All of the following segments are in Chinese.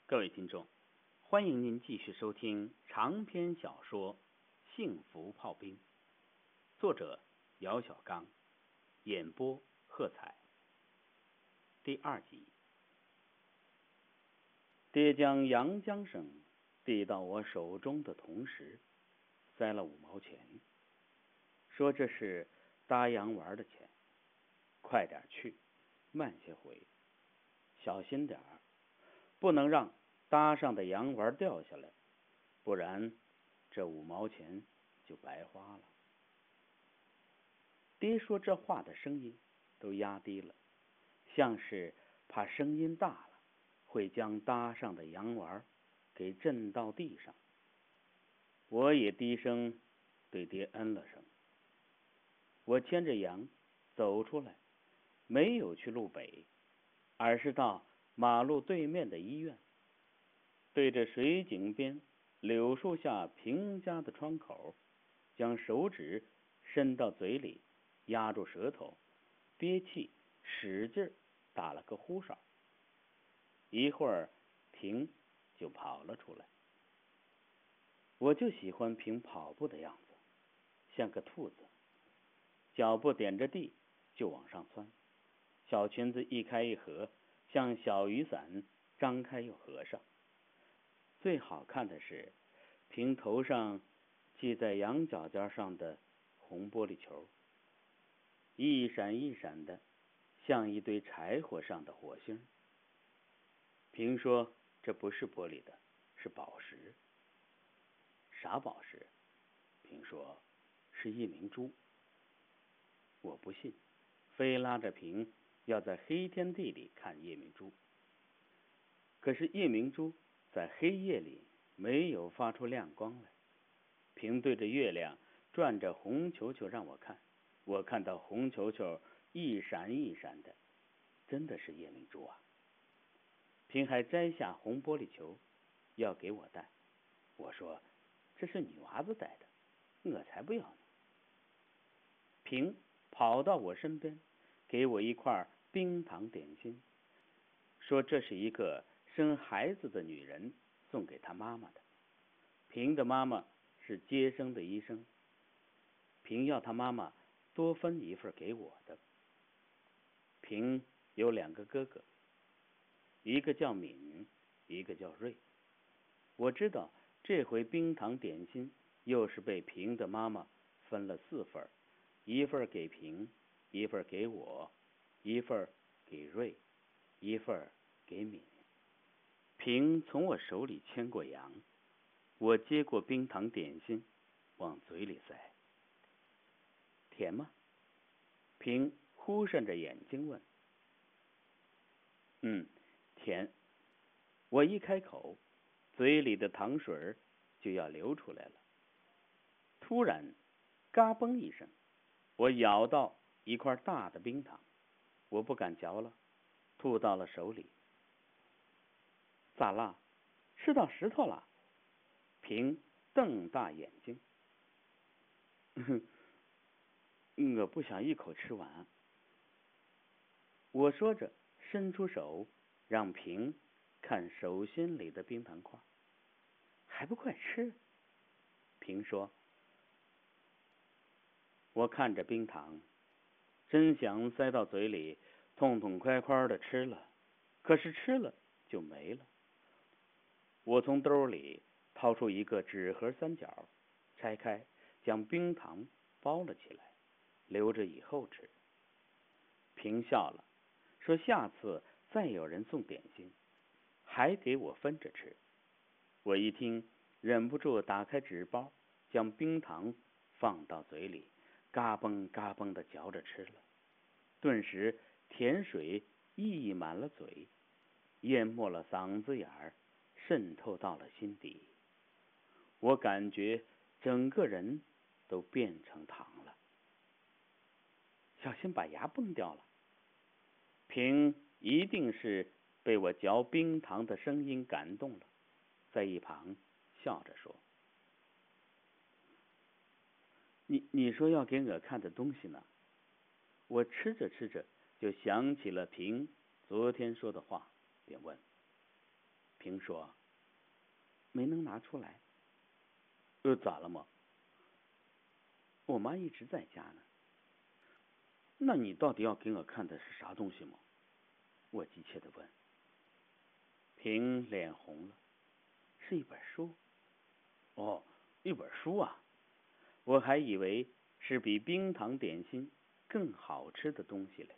各位听众，欢迎您继续收听长篇小说《幸福炮兵》，作者姚小刚，演播贺彩。第2集。爹将洋姜绳递到我手中的同时，塞了5毛钱，说这是搭洋玩的钱，快点去，慢些回，小心点儿，不能让搭上的洋玩掉下来，不然这5毛钱就白花了。爹说这话的声音都压低了，像是怕声音大了会将搭上的洋玩给震到地上。我也低声对爹嗯了声。我牵着羊走出来，没有去路北，而是到马路对面的医院，对着水井边柳树下平家的窗口，将手指伸到嘴里，压住舌头，憋气，使劲打了个呼哨。一会儿平就跑了出来。我就喜欢平跑步的样子，像个兔子，脚步点着地就往上窜，小裙子一开一合，像小雨伞，张开又合上。最好看的是平头上系在羊角尖上的红玻璃球，一闪一闪的，像一堆柴火上的火星。平说这不是玻璃的，是宝石。啥宝石？平说是夜明珠。我不信，非拉着平要在黑天地里看夜明珠。可是夜明珠在黑夜里没有发出亮光来。平对着月亮转着红球球让我看，我看到红球球一闪一闪的，真的是夜明珠啊。平还摘下红玻璃球要给我戴，我说这是女娃子戴的，我才不要呢。平跑到我身边，给我一块冰糖点心，说这是一个生孩子的女人送给她妈妈的。平的妈妈是接生的医生，平要她妈妈多分一份给我的。平有2个哥哥，一个叫敏，一个叫瑞。我知道这回冰糖点心又是被平的妈妈分了4份，一份给平，一份给我，一份给瑞，一份给敏。平从我手里牵过羊，我接过冰糖点心往嘴里塞。甜吗？平忽闪着眼睛问。甜。我一开口，嘴里的糖水就要流出来了。突然嘎嘣一声，我咬到一块大的冰糖，我不敢嚼了，吐到了手里。咋啦？吃到石头了？平瞪大眼睛。我不想一口吃完。我说着伸出手让平看手心里的冰糖块。还不快吃？平说。我看着冰糖，真想塞到嘴里痛痛快快的吃了，可是吃了就没了。我从兜里掏出一个纸盒3角，拆开将冰糖包了起来，留着以后吃。平笑了，说下次再有人送点心还给我分着吃。我一听忍不住打开纸包，将冰糖放到嘴里，嘎嘣嘎嘣的嚼着吃了。顿时甜水溢满了嘴，淹没了嗓子眼儿，渗透到了心底。我感觉整个人都变成糖了。小心把牙崩掉了。平一定是被我嚼冰糖的声音感动了，在一旁笑着说。你说要给我看的东西呢？我吃着就想起了平昨天说的话，便问。平平说：“没能拿出来。”咋了吗？我妈一直在家呢。那你到底要给我看的是啥东西吗？我急切地问。平脸红了，是一本书。哦，一本书啊！我还以为是比冰糖点心更好吃的东西嘞。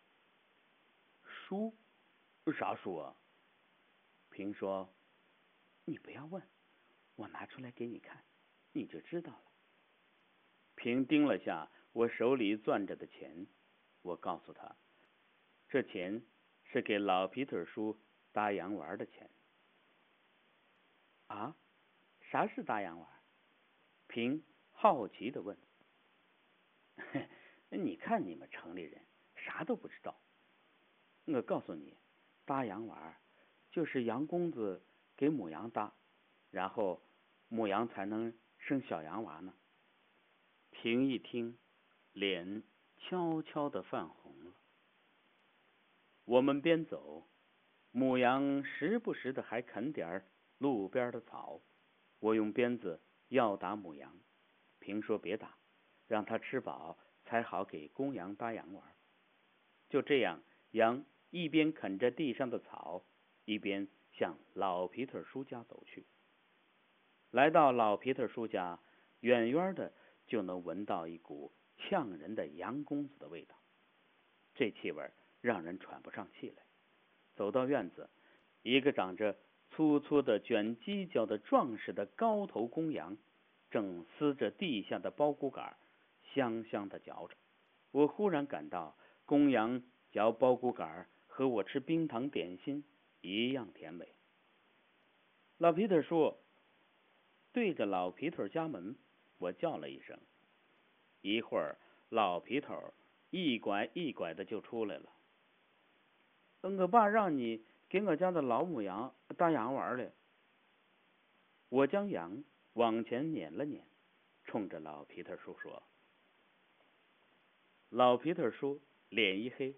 书？啥书啊？平说：“你不要问，我拿出来给你看，你就知道了。”平盯了下我手里攥着的钱，我告诉他，这钱是给老皮特叔搭洋玩的钱。啊？啥是搭洋玩？平好奇地问。你看你们城里人啥都不知道。我告诉你，搭洋玩就是杨公子给母羊搭，然后母羊才能生小洋娃呢。平一听，脸悄悄地泛红了。我们边走，母羊时不时的还啃点路边的草。我用鞭子要打母羊，平说别打，让它吃饱才好给公羊搭羊玩。就这样，羊一边啃着地上的草，一边向老皮特叔家走去。来到老皮特叔家，远远的就能闻到一股呛人的羊公子的味道，这气味让人喘不上气来。走到院子，一个长着粗粗的卷犄角的壮实的高头公羊，正撕着地下的苞谷杆，香香的嚼着。我忽然感到，公羊嚼苞谷杆和我吃冰糖点心一样甜美。老皮特叔，对着老皮特家门，我叫了一声。一会儿，老皮头一拐一拐的就出来了。我爸让你给我家的老母羊搭羊玩嘞。我将羊往前撵了撵，冲着老皮特叔说。老皮特叔脸一黑，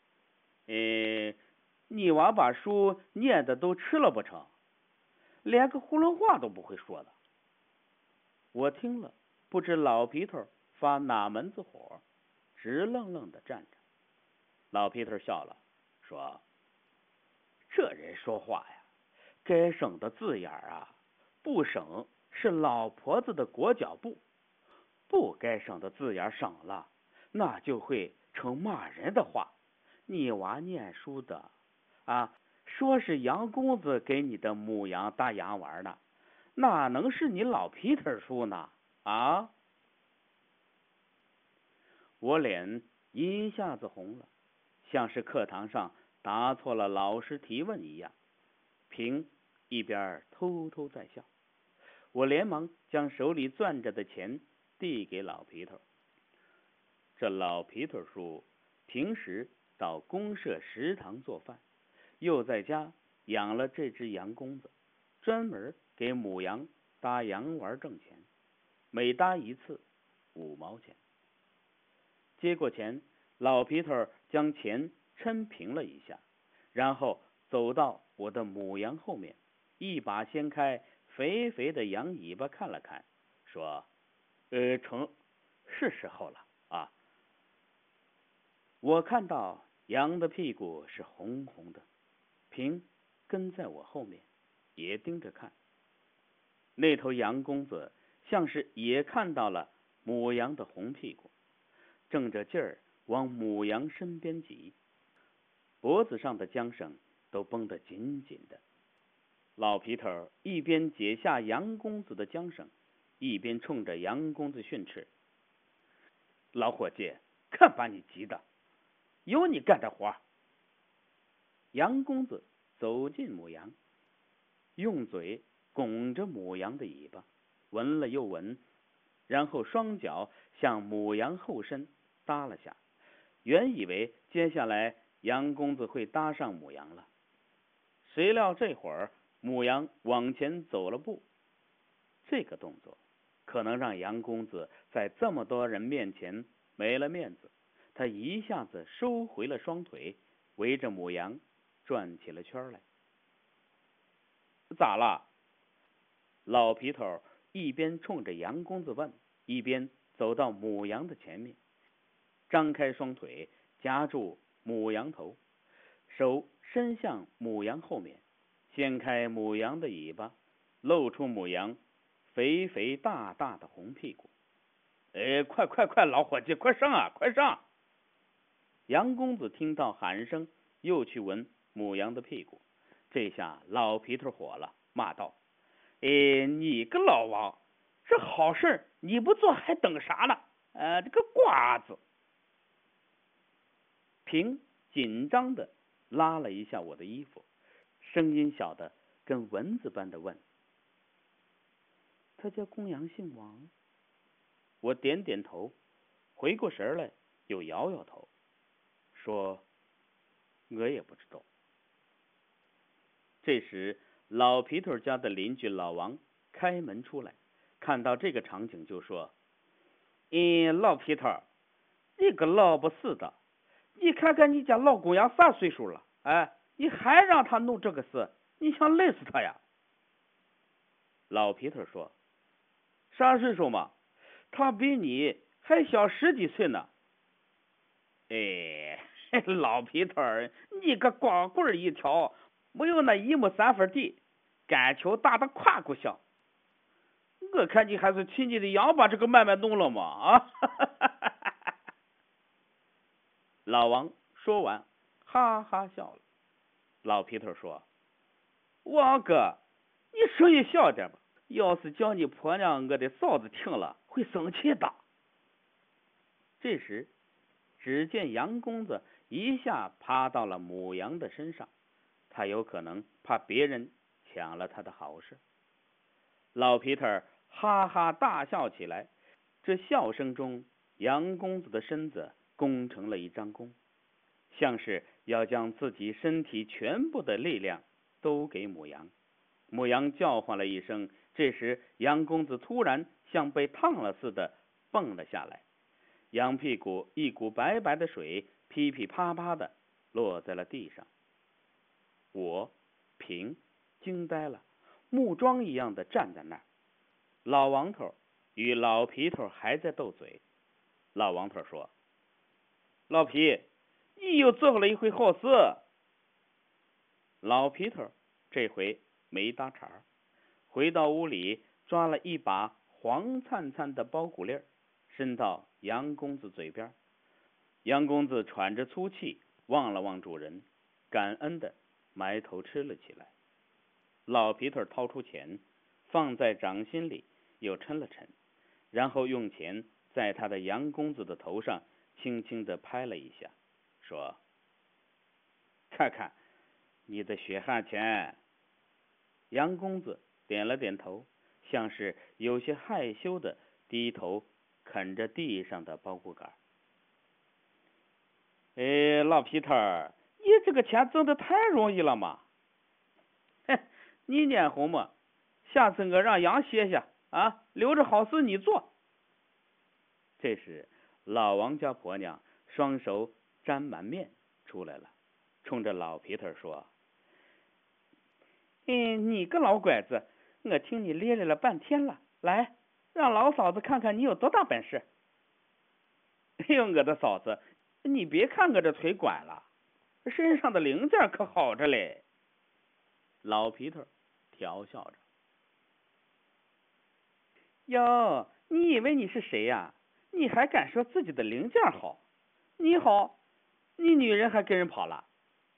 你娃把书念的都吃了不成？连个囫囵话都不会说的。我听了，不知老皮头发哪门子火，直愣愣的站着。老皮头笑了，说：“这人说话呀，该省的字眼啊，不省是老婆子的裹脚布；不该省的字眼省了，那就会成骂人的话。你娃念书的啊，说是杨公子给你的母羊搭羊玩呢，哪能是你老皮特叔呢？啊！”我脸一下子红了，像是课堂上答错了老师提问一样。平一边偷偷在笑，我连忙将手里攥着的钱递给老皮头。这老皮头叔平时到公社食堂做饭，又在家养了这只羊公子，专门给母羊搭羊玩挣钱，每搭一次5毛钱。接过钱，老皮头将钱抻平了一下，然后走到我的母羊后面，一把掀开肥肥的羊尾巴看了看，说：“成，是时候了啊。”我看到羊的屁股是红红的，平跟在我后面，也盯着看。那头羊公子像是也看到了母羊的红屁股，正着劲儿往母羊身边挤，脖子上的缰绳都绷得紧紧的。老皮头一边解下杨公子的缰绳，一边冲着杨公子训斥：“老伙计，看把你急的，有你干的活！”杨公子走进母羊，用嘴拱着母羊的尾巴，闻了又闻，然后双脚向母羊后身搭了下。原以为接下来杨公子会搭上母羊了，谁料这会儿母羊往前走了步。这个动作可能让杨公子在这么多人面前没了面子，他一下子收回了双腿，围着母羊转起了圈来。 咋了？老皮头一边冲着杨公子问，一边走到母羊的前面，张开双腿夹住母羊头，手伸向母羊后面，掀开母羊的尾巴，露出母羊肥肥大大的红屁股。快，老伙计，快上啊，快上！杨公子听到喊声，又去闻母羊的屁股。这下老皮头火了，骂道：你个老王，这好事你不做还等啥呢？这个瓜子！平紧张的拉了一下我的衣服，声音小的跟蚊子般的问：他叫公羊姓王？我点点头，回过神来又摇摇头，说我也不知道。这时老皮头家的邻居老王开门出来，看到这个场景就说：老皮头，你个老不死的，你看看你家老公羊啥岁数了，你还让他弄这个事，你想累死他呀？老皮头说：啥岁数嘛？他比你还小10几岁呢。老皮头，你个光棍一条，没有那1亩3分地，干球大的胯骨小。我看你还是替你的羊把这个买卖弄了嘛！老王说完，哈哈笑了。老皮头说：王哥，你声音小点吧，要是叫你婆娘我的嫂子听了会生气的。这时只见杨公子一下趴到了母羊的身上，他有可能怕别人抢了他的好事。老皮头哈哈大笑起来，这笑声中，杨公子的身子弓成了一张弓，像是要将自己身体全部的力量都给母羊。母羊叫唤了一声，这时杨公子突然像被烫了似的蹦了下来，羊屁股一股白白的水噼噼啪啪的落在了地上。我平惊呆了，木桩一样的站在那儿。老王头与老皮头还在斗嘴。老王头说：老皮，你又做了一回好事。老皮头这回没搭茬，回到屋里抓了一把黄灿灿的包谷粒，伸到杨公子嘴边。杨公子喘着粗气，望了望主人，感恩的埋头吃了起来。老皮头掏出钱放在掌心里，又抻了抻，然后用钱在他的杨公子的头上轻轻地拍了一下，说：看看你的血汗钱。杨公子点了点头，像是有些害羞的低头啃着地上的包谷杆。老皮头，你这个钱挣得太容易了嘛！你脸红嘛？下次我让羊歇下留着好事你做。这时老王家婆娘双手沾满面出来了，冲着老皮头说：你个老拐子，我听你咧咧了半天了，来，让老嫂子看看你有多大本事。我的嫂子，你别看我这腿拐了，身上的零件可好着嘞。老皮头调笑着。哟，你以为你是谁呀？你还敢说自己的零件好？你好，你女人还跟人跑了？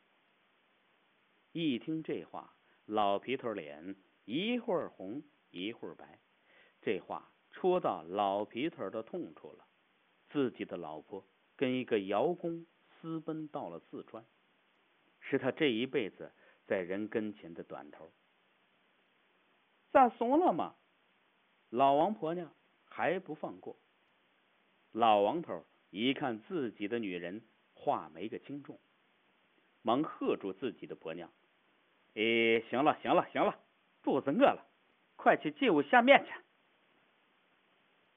一听这话，老皮头脸一会儿红一会儿白，这话戳到老皮头的痛处了。自己的老婆跟一个窑工私奔到了四川，是他这一辈子在人跟前的短头。咋怂了嘛？老王婆娘还不放过。老王头一看自己的女人话没个轻重，忙喝住自己的婆娘：行了，肚子饿了，快去进屋下面去。